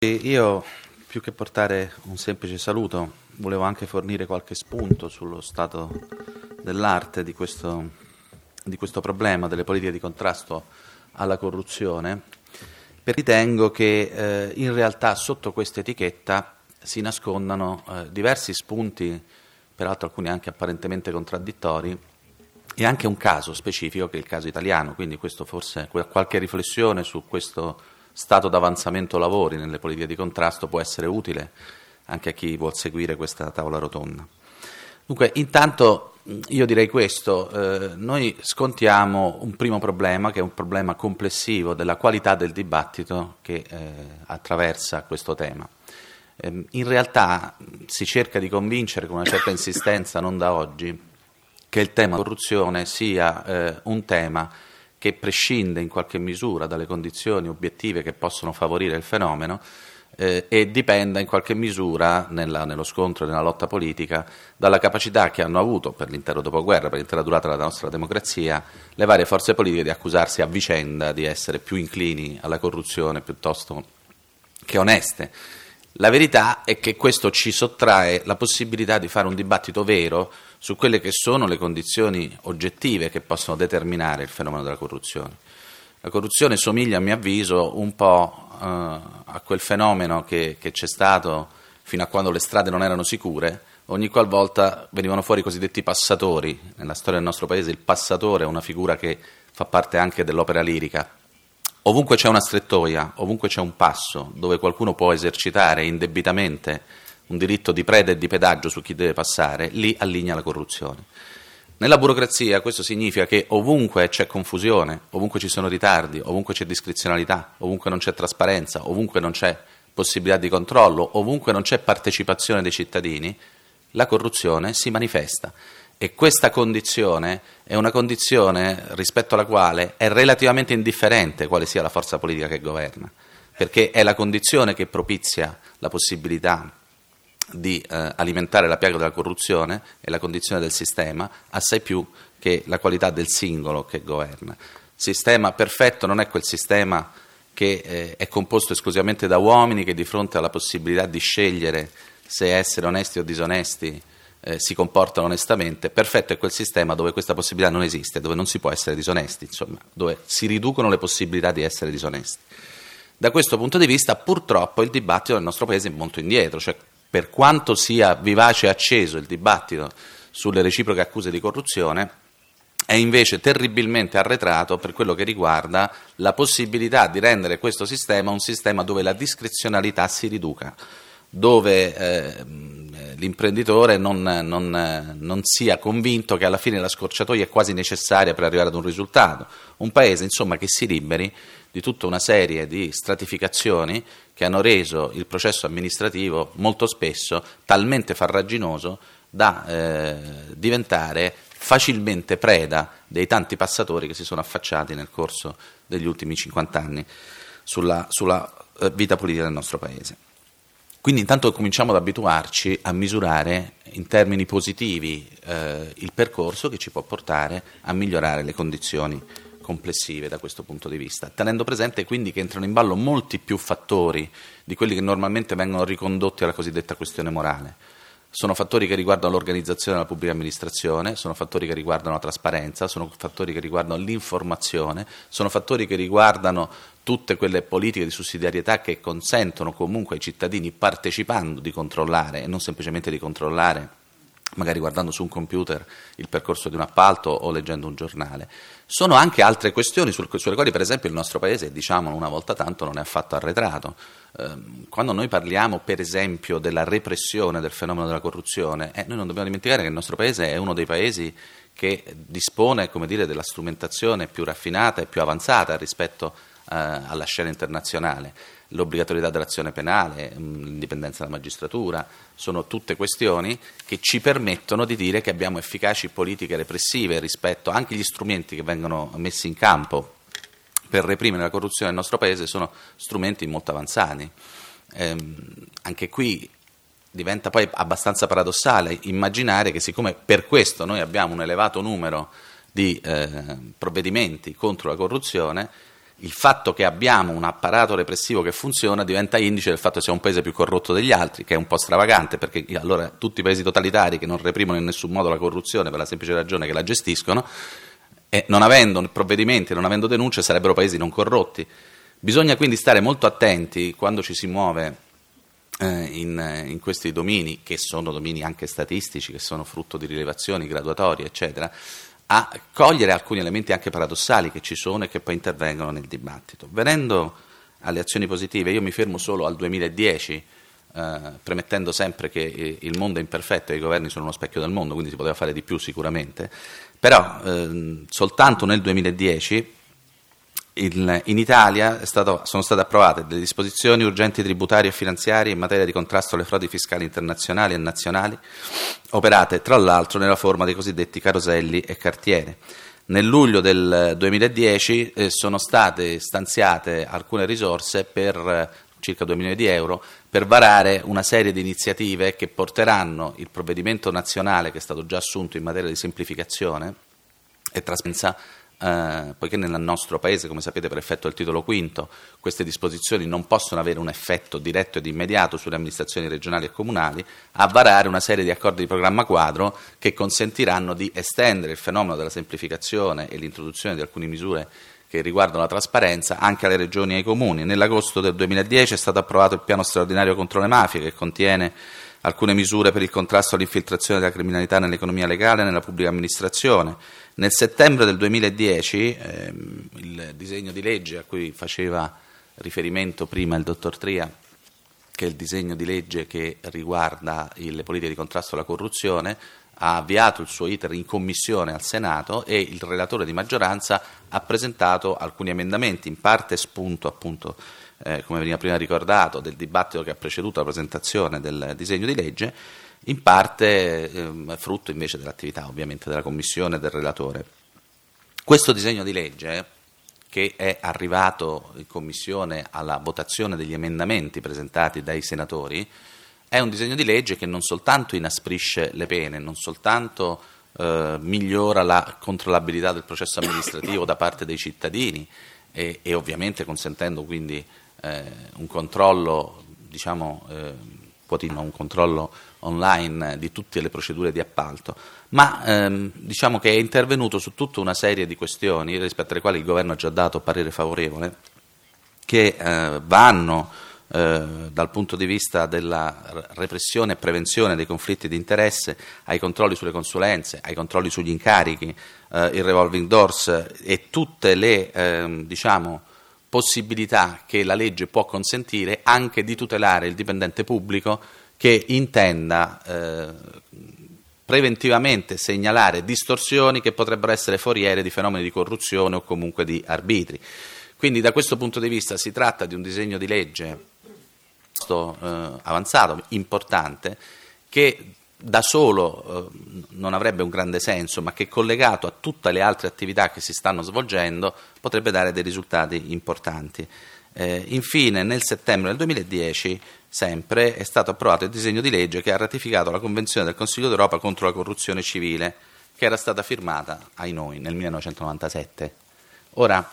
Io, più che portare un semplice saluto, volevo anche fornire qualche spunto sullo stato dell'arte di questo problema delle politiche di contrasto alla corruzione, perché ritengo che in realtà sotto questa etichetta si nascondano diversi spunti, peraltro alcuni anche apparentemente contraddittori, e anche un caso specifico che è il caso italiano, quindi questo forse qualche riflessione su questo stato d'avanzamento lavori nelle politiche di contrasto può essere utile anche a chi vuol seguire questa tavola rotonda. Dunque, intanto io direi questo, noi scontiamo un primo problema che è un problema complessivo della qualità del dibattito che attraversa questo tema. In realtà si cerca di convincere con una certa insistenza, non da oggi, che il tema della corruzione sia un tema che prescinde in qualche misura dalle condizioni obiettive che possono favorire il fenomeno e dipenda in qualche misura nello scontro e nella lotta politica dalla capacità che hanno avuto per l'intero dopoguerra, per l'intera durata della nostra democrazia, le varie forze politiche di accusarsi a vicenda di essere più inclini alla corruzione piuttosto che oneste. La verità è che questo ci sottrae la possibilità di fare un dibattito vero su quelle che sono le condizioni oggettive che possono determinare il fenomeno della corruzione. La corruzione somiglia, a mio avviso, un po' a quel fenomeno che c'è stato fino a quando le strade non erano sicure, ogni qualvolta venivano fuori i cosiddetti passatori. Nella storia del nostro paese il passatore è una figura che fa parte anche dell'opera lirica. Ovunque c'è una strettoia, ovunque c'è un passo dove qualcuno può esercitare indebitamente un diritto di preda e di pedaggio su chi deve passare, lì allinea la corruzione. Nella burocrazia questo significa che ovunque c'è confusione, ovunque ci sono ritardi, ovunque c'è discrezionalità, ovunque non c'è trasparenza, ovunque non c'è possibilità di controllo, ovunque non c'è partecipazione dei cittadini, la corruzione si manifesta. E questa condizione è una condizione rispetto alla quale è relativamente indifferente quale sia la forza politica che governa, perché è la condizione che propizia la possibilità di alimentare la piaga della corruzione e la condizione del sistema, assai più che la qualità del singolo che governa. Sistema perfetto non è quel sistema che è composto esclusivamente da uomini che di fronte alla possibilità di scegliere se essere onesti o disonesti si comportano onestamente. Perfetto è quel sistema dove questa possibilità non esiste, dove non si può essere disonesti, insomma, dove si riducono le possibilità di essere disonesti. Da questo punto di vista, purtroppo, il dibattito nel nostro Paese è molto indietro, cioè per quanto sia vivace e acceso il dibattito sulle reciproche accuse di corruzione, è invece terribilmente arretrato per quello che riguarda la possibilità di rendere questo sistema un sistema dove la discrezionalità si riduca, dove l'imprenditore non sia convinto che alla fine la scorciatoia è quasi necessaria per arrivare ad un risultato. Un paese, insomma, che si liberi di tutta una serie di stratificazioni che hanno reso il processo amministrativo molto spesso talmente farraginoso da diventare facilmente preda dei tanti passatori che si sono affacciati nel corso degli ultimi 50 anni sulla vita politica del nostro Paese. Quindi intanto cominciamo ad abituarci a misurare in termini positivi il percorso che ci può portare a migliorare le condizioni complessive da questo punto di vista, tenendo presente quindi che entrano in ballo molti più fattori di quelli che normalmente vengono ricondotti alla cosiddetta questione morale. Sono fattori che riguardano l'organizzazione della pubblica amministrazione, sono fattori che riguardano la trasparenza, sono fattori che riguardano l'informazione, sono fattori che riguardano tutte quelle politiche di sussidiarietà che consentono comunque ai cittadini, partecipando, di controllare e non semplicemente di controllare, magari guardando su un computer il percorso di un appalto o leggendo un giornale. Sono anche altre questioni sulle quali per esempio il nostro Paese, diciamolo una volta tanto, non è affatto arretrato. Quando noi parliamo per esempio della repressione del fenomeno della corruzione, noi non dobbiamo dimenticare che il nostro Paese è uno dei paesi che dispone, come dire, della strumentazione più raffinata e più avanzata rispetto alla scena internazionale. L'obbligatorietà dell'azione penale, l'indipendenza della magistratura, sono tutte questioni che ci permettono di dire che abbiamo efficaci politiche repressive rispetto anche agli strumenti che vengono messi in campo per reprimere la corruzione nel nostro Paese, sono strumenti molto avanzati. Anche qui diventa poi abbastanza paradossale immaginare che siccome per questo noi abbiamo un elevato numero di provvedimenti contro la corruzione, il fatto che abbiamo un apparato repressivo che funziona diventa indice del fatto che siamo un paese più corrotto degli altri, che è un po' stravagante, perché allora tutti i paesi totalitari che non reprimono in nessun modo la corruzione per la semplice ragione che la gestiscono, e non avendo provvedimenti, non avendo denunce, sarebbero paesi non corrotti. Bisogna quindi stare molto attenti quando ci si muove in questi domini, che sono domini anche statistici, che sono frutto di rilevazioni, graduatorie, eccetera, a cogliere alcuni elementi anche paradossali che ci sono e che poi intervengono nel dibattito. Venendo alle azioni positive, io mi fermo solo al 2010, premettendo sempre che il mondo è imperfetto e i governi sono uno specchio del mondo, quindi si poteva fare di più sicuramente, però soltanto nel 2010 in Italia sono state approvate delle disposizioni urgenti tributarie e finanziarie in materia di contrasto alle frodi fiscali internazionali e nazionali, operate tra l'altro nella forma dei cosiddetti caroselli e cartiere. Nel luglio del 2010 sono state stanziate alcune risorse per circa 2 milioni di euro per varare una serie di iniziative che porteranno il provvedimento nazionale che è stato già assunto in materia di semplificazione e trasparenza, poiché nel nostro Paese, come sapete, per effetto del titolo quinto, queste disposizioni non possono avere un effetto diretto ed immediato sulle amministrazioni regionali e comunali, a varare una serie di accordi di programma quadro che consentiranno di estendere il fenomeno della semplificazione e l'introduzione di alcune misure che riguardano la trasparenza anche alle regioni e ai comuni. Nell'agosto del 2010 è stato approvato il piano straordinario contro le mafie, che contiene alcune misure per il contrasto all'infiltrazione della criminalità nell'economia legale e nella pubblica amministrazione. Nel settembre del 2010 il disegno di legge a cui faceva riferimento prima il dottor Tria, che è il disegno di legge che riguarda le politiche di contrasto alla corruzione, ha avviato il suo iter in commissione al Senato e il relatore di maggioranza ha presentato alcuni emendamenti, in parte spunto appunto, come veniva prima ricordato, del dibattito che ha preceduto la presentazione del disegno di legge, in parte frutto invece dell'attività ovviamente della commissione e del relatore. Questo disegno di legge, che è arrivato in commissione alla votazione degli emendamenti presentati dai senatori, è un disegno di legge che non soltanto inasprisce le pene, non soltanto migliora la controllabilità del processo amministrativo da parte dei cittadini e ovviamente consentendo quindi un controllo, diciamo, quotidiano, un controllo online di tutte le procedure di appalto, ma diciamo che è intervenuto su tutta una serie di questioni rispetto alle quali il governo ha già dato parere favorevole, che vanno dal punto di vista della repressione e prevenzione dei conflitti di interesse, ai controlli sulle consulenze, ai controlli sugli incarichi, il revolving doors e tutte le diciamo, possibilità che la legge può consentire anche di tutelare il dipendente pubblico che intenda preventivamente segnalare distorsioni che potrebbero essere foriere di fenomeni di corruzione o comunque di arbitri. Quindi da questo punto di vista si tratta di un disegno di legge avanzato, importante, che da solo non avrebbe un grande senso, ma che collegato a tutte le altre attività che si stanno svolgendo potrebbe dare dei risultati importanti. Infine, nel settembre del 2010, sempre, è stato approvato il disegno di legge che ha ratificato la Convenzione del Consiglio d'Europa contro la corruzione civile, che era stata firmata, ai noi, nel 1997. Ora,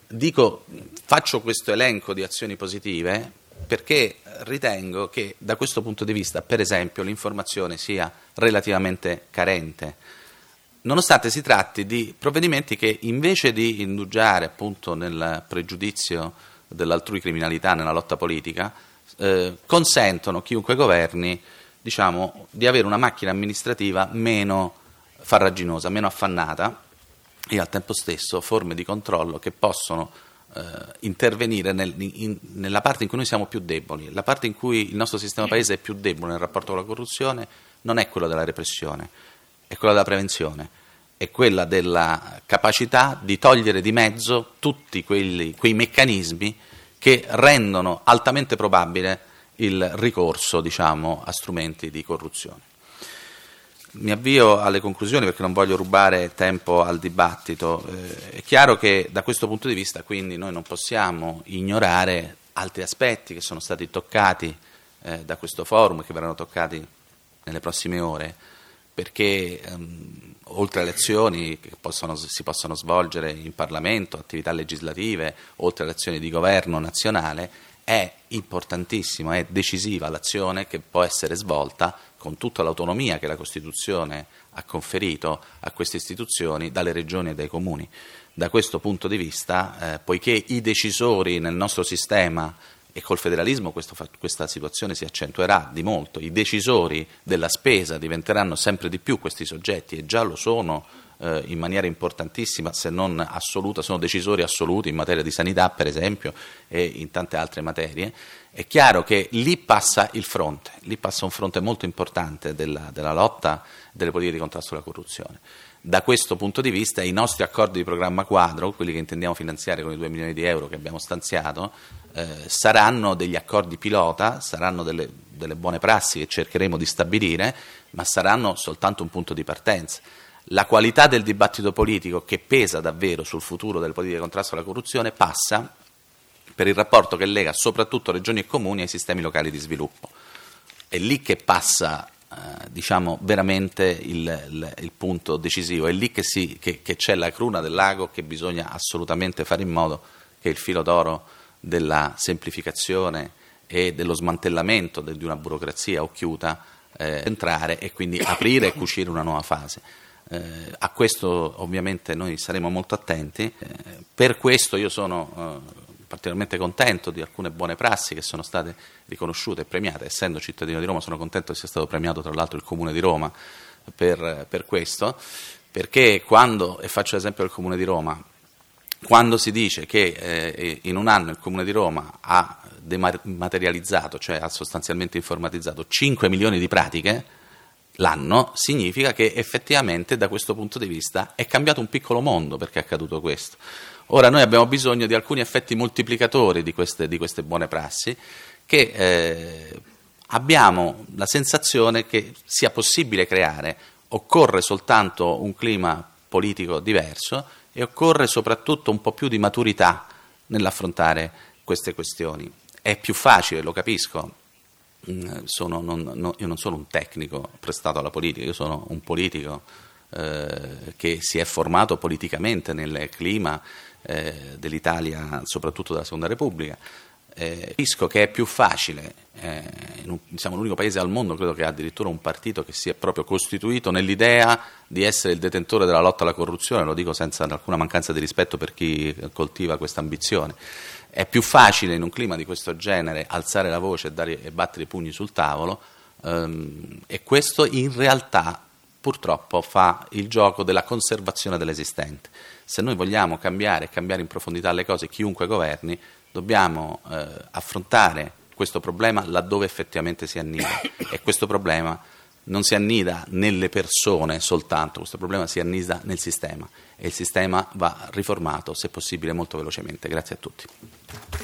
faccio questo elenco di azioni positive perché ritengo che da questo punto di vista, per esempio, l'informazione sia relativamente carente, nonostante si tratti di provvedimenti che invece di indugiare appunto nel pregiudizio dell'altrui criminalità nella lotta politica, consentono a chiunque governi, diciamo, di avere una macchina amministrativa meno farraginosa, meno affannata e al tempo stesso forme di controllo che possono intervenire nella parte in cui noi siamo più deboli. La parte in cui il nostro sistema paese è più debole nel rapporto con la corruzione non è quella della repressione, è quella della prevenzione, è quella della capacità di togliere di mezzo tutti quei meccanismi che rendono altamente probabile il ricorso, diciamo, a strumenti di corruzione. Mi avvio alle conclusioni perché non voglio rubare tempo al dibattito. È chiaro che da questo punto di vista quindi noi non possiamo ignorare altri aspetti che sono stati toccati da questo forum e che verranno toccati nelle prossime ore. perché oltre alle azioni che si possono svolgere in Parlamento, attività legislative, oltre alle azioni di governo nazionale, è importantissima, è decisiva l'azione che può essere svolta con tutta l'autonomia che la Costituzione ha conferito a queste istituzioni dalle regioni e dai comuni. Da questo punto di vista, poiché i decisori nel nostro sistema, e col federalismo questa situazione si accentuerà di molto, i decisori della spesa diventeranno sempre di più questi soggetti, e già lo sono in maniera importantissima, se non assoluta, sono decisori assoluti in materia di sanità per esempio e in tante altre materie. È chiaro che lì passa il fronte, lì passa un fronte molto importante della lotta delle politiche di contrasto alla corruzione. Da questo punto di vista i nostri accordi di programma quadro, quelli che intendiamo finanziare con i 2 milioni di euro che abbiamo stanziato, saranno degli accordi pilota, saranno delle buone prassi che cercheremo di stabilire, ma saranno soltanto un punto di partenza. La qualità del dibattito politico, che pesa davvero sul futuro delle politiche di contrasto alla corruzione, passa per il rapporto che lega soprattutto regioni e comuni ai sistemi locali di sviluppo. È lì che passa veramente il punto decisivo, è lì che c'è la cruna del lago, che bisogna assolutamente fare in modo che il filo d'oro della semplificazione e dello smantellamento di una burocrazia occhiuta entrare e quindi aprire e cucire una nuova fase. A questo ovviamente noi saremo molto attenti, per questo io sono particolarmente contento di alcune buone prassi che sono state riconosciute e premiate. Essendo cittadino di Roma sono contento che sia stato premiato tra l'altro il Comune di Roma per questo, perché quando, e faccio l'esempio del Comune di Roma, quando si dice che in un anno il Comune di Roma ha dematerializzato, cioè ha sostanzialmente informatizzato 5 milioni di pratiche l'anno, significa che effettivamente da questo punto di vista è cambiato un piccolo mondo, perché è accaduto questo. Ora noi abbiamo bisogno di alcuni effetti moltiplicatori di queste buone prassi, che abbiamo la sensazione che sia possibile creare. Occorre soltanto un clima politico diverso e occorre soprattutto un po' più di maturità nell'affrontare queste questioni. È più facile, lo capisco. Io non sono un tecnico prestato alla politica, io sono un politico che si è formato politicamente nel clima dell'Italia, soprattutto della Seconda Repubblica. Capisco che è più facile, siamo l'unico paese al mondo, credo, che ha addirittura un partito che si è proprio costituito nell'idea di essere il detentore della lotta alla corruzione, lo dico senza alcuna mancanza di rispetto per chi coltiva questa ambizione. È più facile in un clima di questo genere alzare la voce e battere i pugni sul tavolo, e questo in realtà purtroppo fa il gioco della conservazione dell'esistente. Se noi vogliamo cambiare in profondità le cose, chiunque governi, dobbiamo affrontare questo problema laddove effettivamente si annida, e questo problema non si annida nelle persone soltanto, questo problema si annida nel sistema, e il sistema va riformato, se possibile molto velocemente. Grazie a tutti.